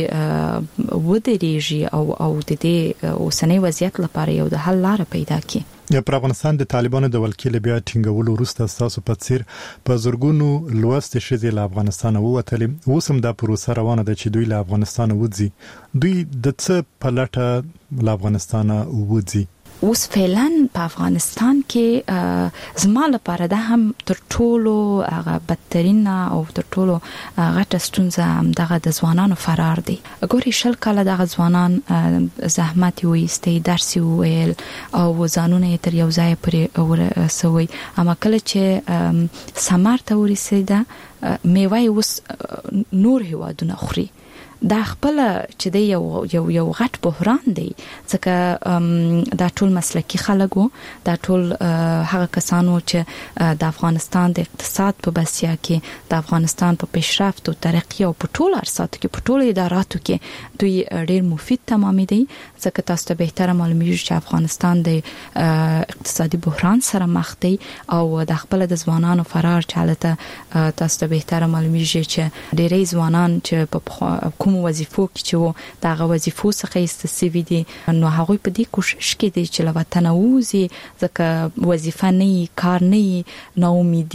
Speaker 11: ودرېږي او د دې اوسنۍ وضعیت لپاره یو د حل لار پیدا کړي.
Speaker 10: پر افغانستان د طالبانو د ولکې بیا ټینګولو وروسته تاسو په څیر په زورګونو لوست شې له افغانستان ووتلې، اوس هم دا پروسه روانه ده چې دوی له افغانستان وځي. دوی د څه په لټه له افغانستان وځي؟
Speaker 11: اوس فعلا په افغانستان کې زما لپاره دا هم تر ټولو هغه بدترین او تر ټولو غټه ستونزه هم دغه د ځوانانو فرار دی. ګوري شل کاله دغه ځوانان زحمت وایستي، درس ویل او ځانونه تر یو ځای پرې ورسوي، اما کله چې سمار ته ورسېده میوه اوس نور هیوادونه خوري. دا خپل چې دی یو غټ بحران دی، ځکه دا ټول مسلکی خلک وو، دا ټول هغه کسانو چې د افغانستان د اقتصاد په بسیا کې، د افغانستان په پیشرفت او ترقی او په ټول ارساتو کې، په ټول اداراتو کې دوی ډیر مفید تمامي دي. ځکه تاسو ته بهتره معلومیږي چې افغانستان د اقتصادي بحران سره مخ دی او د خپل د ځوانانو فرار چالته تاسو ته بهتره معلومیږي چې ډیری ځوانان چې په وظیفو کې چې وو دغه وظیفو څخه استفادې دي، نو هغه په دې کوشش کې دي چې لوطن ووزي، ځکه وظیفه نه کار نه نو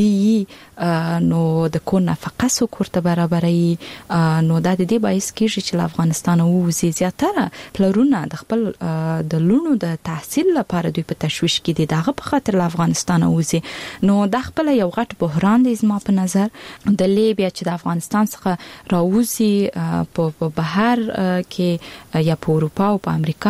Speaker 11: امیدي نو د کو نفقه سو کوړه برابرۍ، نو د دې باعث کېږي چې افغانستان ووزي. زیاتره پلرونه د خپل د لونو د تحصیل لپاره دوی په تشویش کې دي، دغه په خاطر افغانستان ووزي. نو د خپل یو غټ بحران دی زما په نظر. د لیبیا چې د افغانستان څخه راوځي په بهر کې یا په اروپا او په امریکا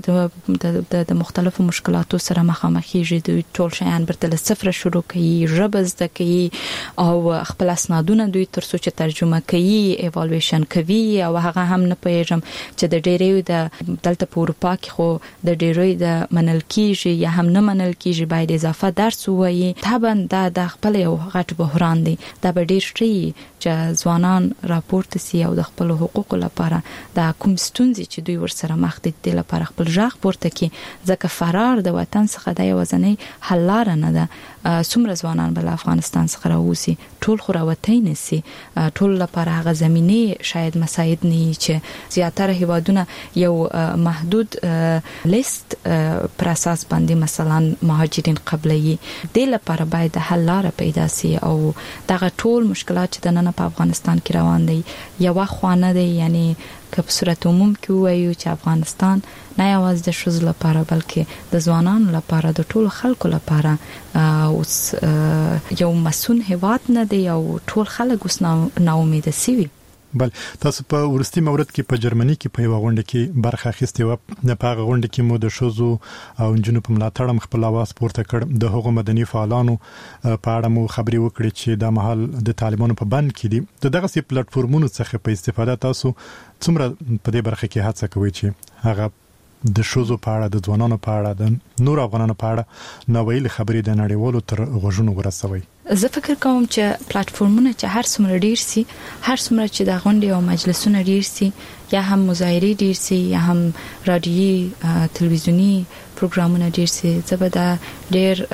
Speaker 11: کې د مختلفو مشکلاتو سره مخامخېږي، دوی ټول شیان برته صفر شروع کوي، ژبه زده کوي او خپل اسنادونه دوی ترڅو چې ترجمه کوي ایوالویشن کوي، او هغه هم نه پېژم چې د ډېرې د دلته په اروپا کې خو د ډېرې د منل کېږي یا هم نه منل کېږي، باید اضافه درس ووایي. طبعا دا د خپل یو غټ بحران دی. دا به ډېر شي چې ځوانان راپورته سي او د خپل حقوق لپاره د کوم ستونزې چې دوی ورسره مخ دي د لپاره خپل ژغ پورته کړي، ځکه فرار د وطن څخه د یوازینۍ حل لار نه ده. څومره ځوانان بل افغانستان څخه راوځي، ټول خو راوتی نسی، ټول لپاره هغه زمینه شاید مساعد نه چې زیاتره هیوادونه یو محدود لیست پر اساس باندې مثلا مهاجرین قبلي، د لپاره باید حل لار پیدا سي. او دغه ټول مشکلات چې د نن په افغانستان کې روان دي یو خوانه دي، یعنی که په صورت عموم کې وایو چې افغانستان نه یوازې د ښځو لپاره بلکې د ځوانانو لپاره، د ټولو خلکو لپاره اوس یو مسون هیواد نه دی او ټول خلک اوس ناامیده سوي.
Speaker 10: بل تاسو په ورستي مورد کې په جرمني کې په یو غونډه کې برخه اخیستې و. د پاغه غونډه کې مو د شوزو او جنونو په ملاتړ خپل आवाज پورته کړ. د هغو مدني فعالانو په اړه مو خبري وکړې چې د محل د طالبانو په بند کې دي. دغه سي پلیټ فارمونو څخه په استفاده تاسو څومره په دې برخه کې هڅه کوي چې هغه د شوزو په اړه، د ځوانانو په اړه، د نور افغانانو په اړه نوویل خبرې د نړیوالو تر غوږونو ورسوي؟
Speaker 11: زه فکر کوم چې پلیټ فارمونه چې هر څومره ډیر سي، هر څومره چې د غونډې او مجلسونه ډیر سي، یا هم مظاهرې ډیر سي، یا هم رادیوي تلویزیونی پروګرامونه ډیر سي، زبدا ډیر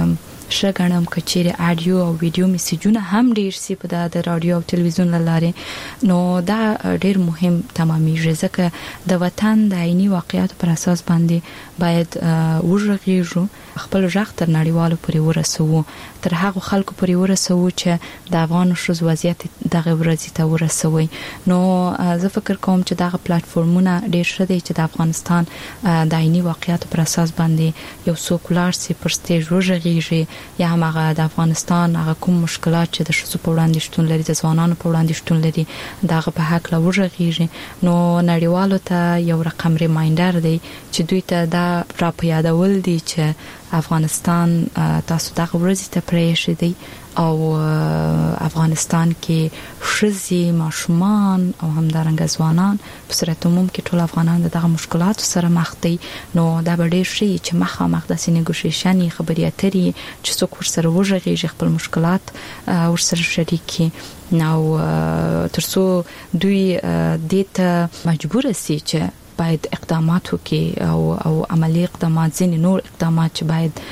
Speaker 11: شګنم کچېره اډیو او ویډیو میسجونه هم ډیر سي په د رادیو او تلویزیون لاره. نو دا ډیر مهم تمامېږي، ځکه د وطن د عیني واقعیت پر اساس باندې باید ورغېږو، خپل ژغ تر نړیوالو پورې ورسوو، تر هغه خلکو پورې ورسوو چې د افغان ښځو وضعیت دغه ورځې ته ورسوي. نو زه فکر کوم چې دغه پلیټ فارمونه ډیر ښه دي چې د افغانستان د عیني واقعیت پر اساس باندې یو سوکولار سي پر سټیج ورغېږي، یا هم هغه د افغانستان هغه کوم مشکلات چې د ښځو په وړاندې شتون لري، د ځوانانو په وړاندې شتون لري، دغه په حق لا ورغېږي. نو نړیوالو ته یو رقم ریمایندر دی چې دوی ته دا را په یادول دي چې افغانستان تاسو دغه ورځې ته پرېښی دی او افغانستان کې ښځې، ماشومان او همدارنګه ځوانان په صورت عموم کې ټول افغانان دغه مشکلاتو سره مخ دي. نو دا به ډېر شي چې مخامخ داسې نیګوشیشن خبرې اترې چې څوک ورسره وغږېږي، خپل مشکلات ورسره شریک کړي، نو ترڅو دوی دې ته مجبور سي چې باید اقدامات وکړي او عملی اقدامات، ځینې نور اقدامات چې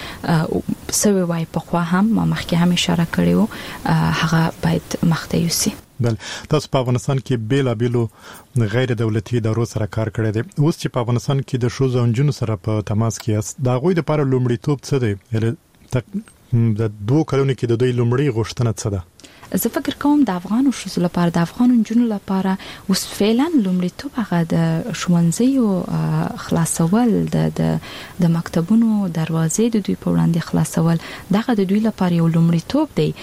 Speaker 11: باید سوي وای په خوا هم ما مخکې هم اشاره کړې و، هغه باید مخته یوسي.
Speaker 10: بل تاسو په افغانستان کې بیلابیلو غیر دولتي ادارو سره کار کړی دی. اوس چې په افغانستان کې د شوزو او جنونو سره په تماس کې یاست، دا غوي د لپاره لومړیتوب څه دی؟ د 2 کلونو کې د دوی لومړی غوښتنه څه ده؟
Speaker 11: زه فکر کوم د افغان شوزو لپاره د افغان جنونو لپاره اوس فعلا لومړیتوب هغه د ښوونځیو خلاصول د مکتبونو دروازې د دوی په وړاندې خلاصول دغه د دوی لپاره یو لومړیتوب دی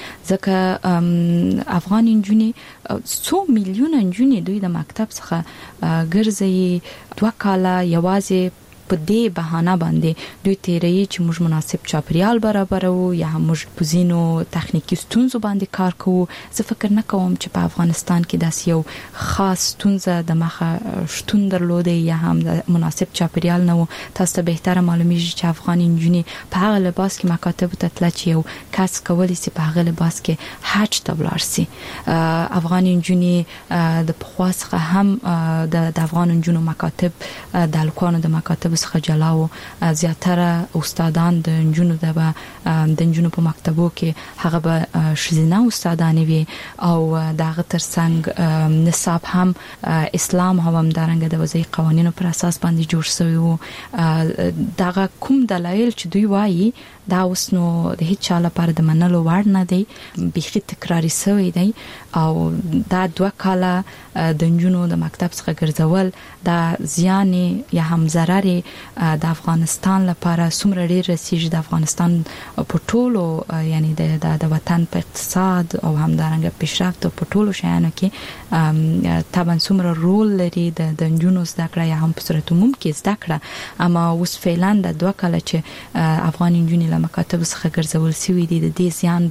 Speaker 11: ځکه افغان جنونې 100 میلیونه جنونې دوی د مکتب څخه ګرځي 2 کاله یوازې په دې بهانه باندې دوی تیري چې موږ مناسب چاپریال برابرو یا موږ پوزینو تخنیکی ستونزو باندې کار کوو زه فکر نه کوم چې په افغانستان کې داس یو خاص ستونزه د مخه شتون درلوده یا هم د مناسب چاپریال نه تاسو ته بهتره معلومیږي چې افغان انجنیر په هغه لباس کې مکاتب ته تل چې یو کس کولی سي په هغه لباس کې حج ته ولاړ سي افغان انجنیر د پخواسخه هم د افغان انجنونو مکاتب د الکوانو د مکاتب څخه جلاو زیاتره استادان د انجونو د انجونو په مکتبو کې هغه به شزینه استادان وي او دغه ترڅنګ نصاب هم اسلام هم دارنګ د وضعي قوانینو پر اساس باندې جوړ شوی وو دغه کوم دلایل چې دوی وایي دا اوس نو د هیڅ چا لپاره د منلو وړ نه دی بيخي تکراری شوی دی او دا 2 کاله د انجونو د مکتب څخه ګرځول دا زیان یا هم ضرر د افغانستان لپاره څومره ډیر رسیږي د افغانستان په ټولو یعنی د وطن په اقتصاد او هم دارنګ پیشرفت په ټولو شیانو کې طبعا څومره رول لري د انجونو زده کړه یا هم په صورت عموم کې زده کړه اما اوس فعلا د 2 کاله چې افغان انجونې مکاتب څخه ګرځول شوی دي د دې زیان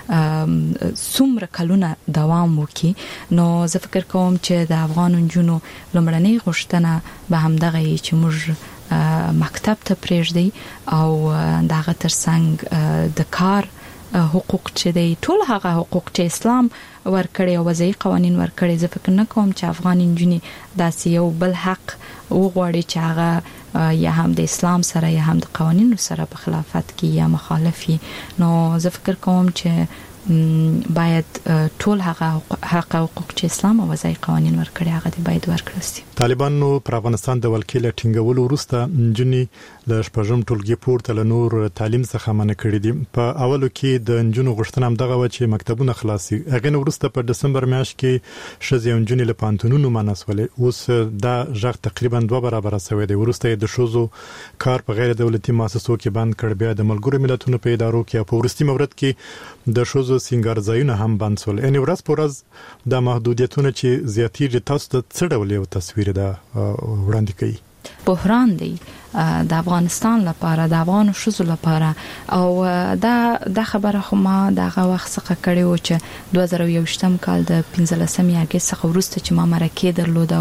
Speaker 11: به څومره کلونه دوام وکړي نو زه فکر کوم چې د افغان انجونو لمړنۍ غوښتنه به هم دغه چې موږ مکتب ته پرېږدي او دغه ترڅنګ د کار حقوق چې دی ټول هغه حقوق چې اسلام ورکړي او وضعي قوانين ورکړي زه فکر نه کوم چې افغان انجونې داسې یو بل حق وغواړي چې هغه یا هم د اسلام سره یا هم د قوانینو سره په خلافت کې یا مخالفي نو زه فکر کوم چې باید ټول هغه حق او حقوق چې اسلام او وضعي قوانين ورکړي هغه دی باید ورکړل شي
Speaker 10: طالبانو پر افغانستان د ولکې له ټینګولو وروسته جنې له شپږم ټولګي پورته له نور تعلیم څخه منع کړی دي په اولو کې د انجونو غوښتنه هم دغه و چې مکتبونه خلاصي هغه وروسته په دسمبر میاشت کې شزي انجونې له پانتونونو مناسولې اوس دا ژغ تقریبا 2 برابر شوی دی ورسته د شوزو کار په غیر دولتي مؤسسو کې بند کړ بیا د ملګرو ملتونو په ادارو کې په ورستي مورد کې د شوزو سنگار ځایونه هم بند شول ان ورځ پر ورځ د محدودیتونو چې زیاتېږي تاسو ته څه ډول یو تصویر ده وړاندې کوي
Speaker 11: بحران دی د افغانستان لپاره د افغان شوزو لپاره او دا خبره خو ما دغه وخت څخه کړی و چې 2021م کال د 15 اگست څخه وروسته چې ما مرکه درلوده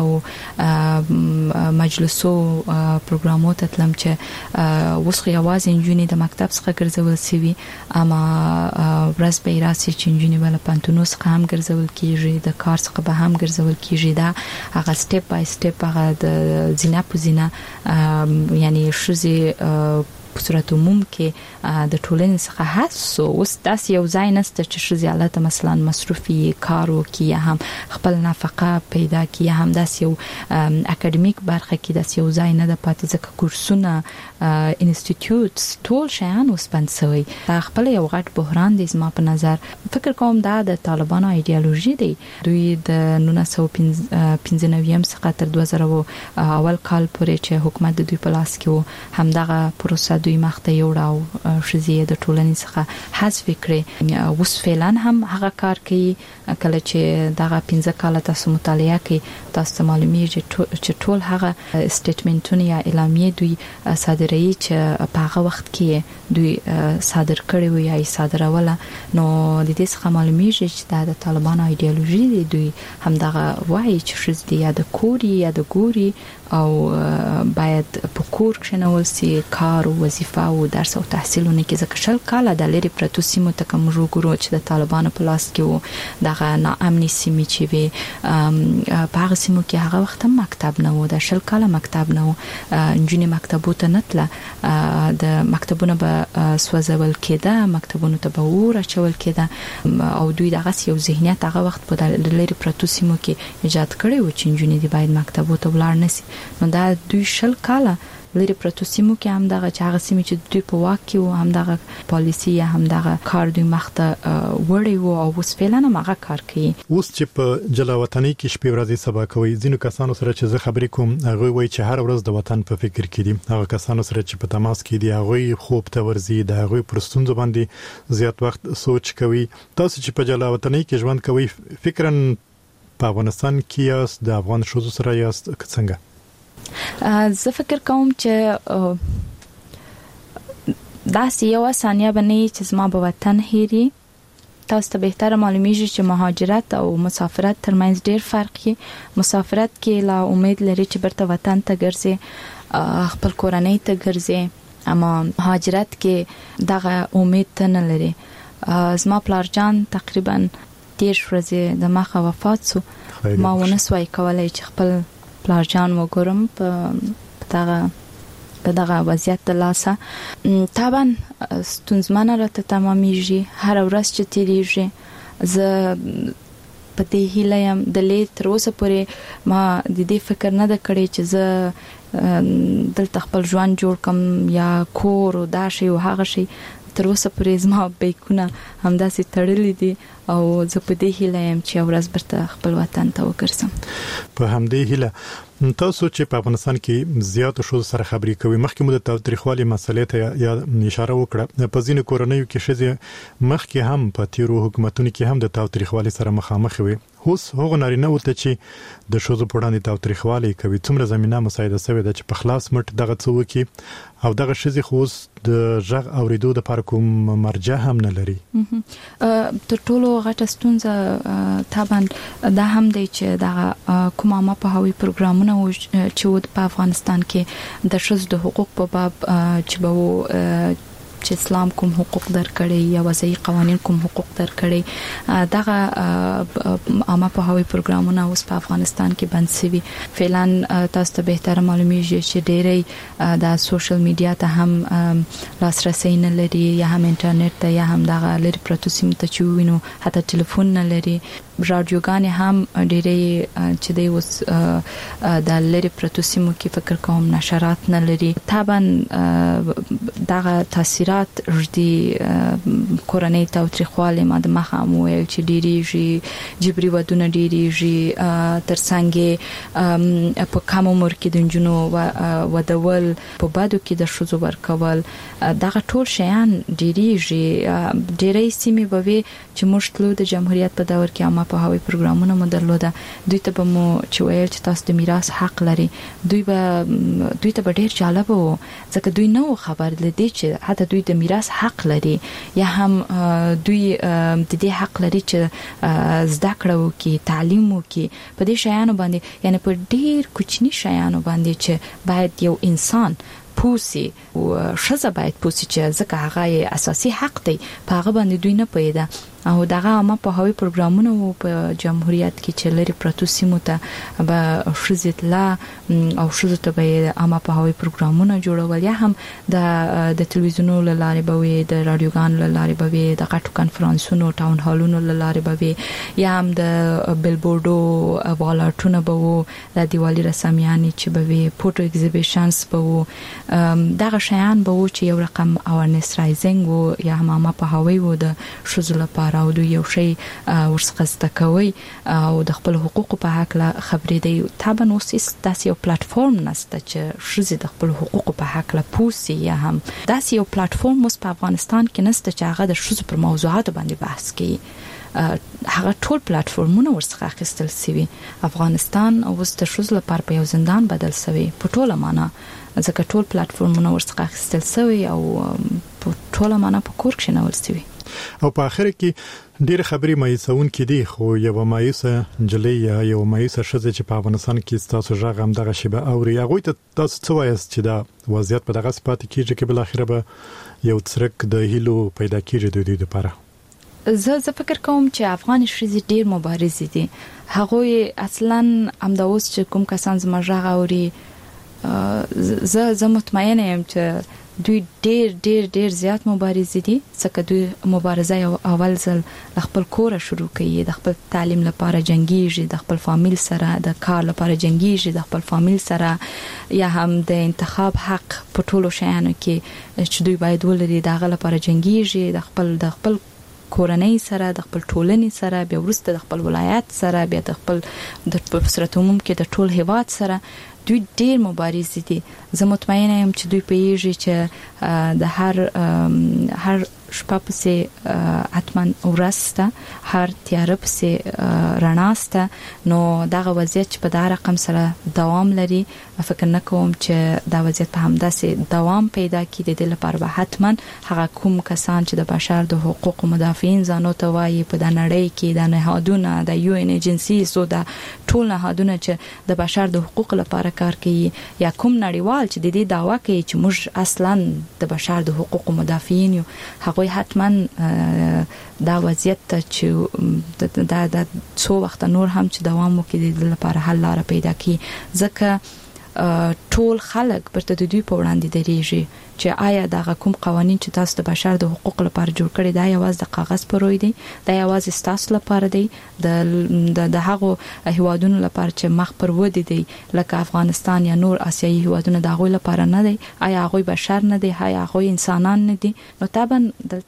Speaker 11: او مجلسو پروګرامو ته تلم چې وسخه یوازې انجونې د مکتب څخه ګرځول سوي اما ورځ به راسي چې انجونې ول پانتونو څخه هم ګرځول کیږي د کار څخه به هم ګرځول کیږي دا هغه سټپ بای سټپ هغه د زینا پوزینا یعنی شوزي په صورت عموم کې د ټولنې څخه حسو اوس داس یو ځای نسته چې شوزي حالت مثلا مصرفي کارو کې هم خپل نفقه پیدا کی هم داس یو اکیډمیک برخه کې داس یو ځای نه د پاتې ځکه کورسونه انسټیټیوټس ټول شیان وسپنسوي خپل یو غټ بحران دی زما په نظر فکر کوم دا د طالبانو ایدئولوژي دی دوی د 1995 څخه تر 2000 اول کال پورې چې حکومت د دوی په لاس کې و همدغه پروسه دوی مخته یوړاو شزیه د ټولنې څخه حذف کړي اوس فعلا هم هغه کار کوي کله چې دغه 15 کال تاسو مطالعه کوي تاسو معلومیږي چې ټول هغه سټیټمنټونه یا اعلامیه دوی صادروي چې په هغه وخت کې دوی صادر کړي وي یا صادروله نو د دې څخه معلومیږي چې د طالبانو ایدئولوژي دی دوی هم دغه وایي چې شزدي یا د کوري یا د ګوري او باید په کور کې نو سي کار او وظیفه او درس او تحصیلونه کې ځکه شل کاله د لری پرتو سیمو ته کوم ورګورو چې د طالبانو په لاس کې وو دغه ناامني سیمې چې وي په هغه سیمو کې هغه وخت مکتب نه وو د شل کاله مکتب نه وو انجونې مکتبو ته نتله د مکتبونو به سوځول کېده مکتبونو ته به ور اچول کېده او دوی دغه یو ذهنیت هغه وخت په لری پرتو سیمو کې ایجاد کړی و چې انجونې دی باید مکتبو ته ولاړ نشي نو دا دوی شل کاله لري پروتو سیمو کې هم دغه چاغه سیمه چې دوی په واک کې هم دغه پالیسی هم دغه کار دوی مخته وړي وو او اوس فعلا هغه کار کوي.
Speaker 10: اوس چې په جلاوطنۍ کې شپې ورځې سبا کوي ځینو کسانو سره چې زه خبرې کوم هغه وایي چې هر ورځ د وطن په فکر کې دي. هغه کسانو سره چې په تماس کې دي هغه خوب ته ورزي د هغه پرستونځ باندې زیات وخت سوچ کوي. تاسو چې په جلاوطنۍ کې ژوند کوي فکرن په افغانستان کې یاست د افغان شوزو سره یاست څنګه؟
Speaker 11: زه فکر کوم چې دا یو ثانیه باندې چې زما په وطن هېري. تاسو ته بهتره معلومیږي چې مهاجرت او مسافرت ترمنځ ډېر فرق دی. مسافرت کې لا امید لري چې برته وطن ته ګرځي خپل کورنۍ ته ګرځي، اما مهاجرت کې دغه امید ته نه لري. زما پلار جان تقریبا 10 ورځې د مخه وفات شو. ما ونسوي کولای چې خپل پلار جان وګورم په دغه وضعیت د لاسه. طبعا ستونزمنه راته تمامېږي هر ورځ چې تیریږي. زه په دې هیله یم د لې تر اوسه پورې ما د دې فکر نه د کړی چې زه دلته خپل ژوند جوړ کم یا کور او دا شی او هغه شی. تر اوسه پورې زما بیکونه همداسې تړلې دي او زه په دې هیله یم چې ورځ برته خپل وطن ته وګرځم.
Speaker 10: په همدې هیله تاسو چې په افغانستان کې زیات شو سره خبرې کوي مخکې مو د تاریخوالي مسلې ته یا اشاره وکړه. په ځینو کورنیو کې شې مخکې هم په تیرو حکومتونو کې هم د تاریخوالي سره مخامخ وي. اوس هغه نارینه ورته چې د شوزو په وړاندې تاریخوالي کوي څومره زمينه مساعده شوی ده چې په خلاص مټ دغه څه وکي او دغه شزي خوس د ژغ اوریدو د پر کوم مرجع هم نه لري.
Speaker 11: تر ټولو غټه ستونزه طبعا دا هم دی چې دغه کومه ما په هوی پروګرامونه چې په افغانستان کې د شوز د حقوق په باب چې به چې اسلام کوم حقوق درکړي یا وضعي قوانين کوم حقوق درکړي دغه عامه په هوی پروګرامونه اوس په افغانستان کې بند شوي. فعلا تاسو ته بهتره معلومیږي چې ډېری د سوشل میډیا ته هم لاسرسي نه لري یا هم انټرنیټ ته یا هم دغه لري پروتو سیم ته چې وینو حتی ټلیفون نه لري. رادیوګان هم ډېری چې دی اوس د لري پروتو سیمو کې فکر کوم نشرات نه لري. طبعا دغه تاثیرات ردی کورنۍ تاوتریخواله ما د مخه مو چې ډېری جبري ودونه ډېری ترڅنګ په کوم عمر کې د جنونو ودول په بادو کې د شوزو ورکول دغه ټول شیان ډېری سیمې بوي چې مشتلو د جمهوریت په دور کې ما په هوی پروګرامونه مدلوده دوی ته به مو چې ویل چې تاسو د میراث حق لري. دوی ته ډېر جالب وو ځکه دوی نو خبر لدی چې حتی دوی د میراث حق لري یا هم دوی د دې حق لري چې زده کړه وکړي تعلیم وکړي په دې شیانو باندې یعنی په ډېر کوچني شیانو باندې چې باید یو انسان پوسی او شزه باید پوسی چې ځکه هغه اساسي حق دی په هغه باندې دوی نه پیدا او دغه ما په هوی پروګرامونو په جمهوریت کې چې لري پروتو سیمو ته به شزت لا او شزت به ما په هوی پروګرامونه جوړول یا هم د ټلویزیونونو لاره به وي د رادیوګانو لاره به وي د غټو کانفرنسونو ټاون هالونو لاره به وي یا هم د بیلبورډو والارټونو به وو د دیوالي رسمیانې چې به وي فوټو ایگزیبیشنز به وو دغه شیان به وو چې یو رقم اوورنس رایزینګ وو یا هم ما په هوی وو د شزل لپاره او دوی یو شی ورڅخه زده کوي او د خپل حقوقو په حق لا خبرې دی. طبعا اوس داسې یو پلیټفارم نشته چې شزې د خپل حقوقو په حق لا پوسی یا هم داسې یو پلیټفارم اوس په افغانستان کې نشته چې هغه د شزو پر موضوعاتو باندې بحث کوي. هغه ټول پلیټفارمونه ورڅخه اخیستل شوی. افغانستان اوس د شزو لپاره په یو زندان بدل شوی په ټوله معنا ځکه ټول پلیټفارمونه ورڅخه اخیستل شوی او په ټوله معنا په کور کې نه ورسوي.
Speaker 10: او په اخر کې ډېر خبرې مایوسون کې دي خو یو مایوسه جلې یا یو مایوسه شزه چې په افغانستان کې تاسو ژغ هم دغه شی به اوري هغه ته تاسو څه وایست چې دا وضعیت په دغه سپات کېږي چې بل اخر به یو څرک د هیلو پیدا کېږي د دې لپاره.
Speaker 11: زه فکر کوم چې افغان شزې ډېر مبارز دي. هغه اصلا امداوس چې کوم کسان زما ژغ اوري زه مطمئنه یم چې دوی ډیر زیات مبارزې دي ځکه دوی مبارزه یو اول ځل خپل کور شروع کوي د خپل تعلیم لپاره جنگيږي د خپل فامیل سره د کار لپاره جنگيږي د خپل فامیل سره یا هم د انتخاب حق په ټولو شیانو کې چې دوی باید ولري دغه لپاره جنگيږي د خپل کورنۍ سره د خپل ټولنې سره بیا ورسته د خپل ولایت سره بیا د خپل د صورت عموم کې د ټول هیواد سره دوی ډیر مبارزې دي زه مطمئنه یم چې دوی پیږي چې د هر شپه پسې اتمن ورسته هر تیار پسې رڼاسته نو دغه وضعیت چې په دا رقم سره دوام لري فکر نکوم چې دا وضعیت په همداسې دوام پیدا کړي د لپاره به حتما هغه کوم کسان چې د بشر د حقوق مدافعین ځانو ته وایي په د نړۍ کې د نهادونه د یو ان ایجنسی سو د ټول نهادونه چې د بشر د حقوق لپاره کار کوي یا کوم نړیوال چې د دې دعوا کوي چې موږ اصلا د بشر د حقوق مدافعین یو هغه حتما دا وضعیت چې دا څو وخت نور هم چې دوام وکړي د لپاره حل لاره پیدا کړي ځکه ټول خلک پرته د دوی په وړاندې درېږي چې آیا دا کوم قوانين چې تاسو د بشر د حقوق لپاره جوړ کړی دا یوازې د کاغذ پروي دي دا یوازې تاسو لپاره دی د هغو هیوادونو لپاره چې مخ پر ودی دي لکه افغانستان یا نور آسیایي هیوادونه دا غوي لپاره نه دي آیا هغه بشر نه دي آیا هغه انسانان نه دي نو طبعا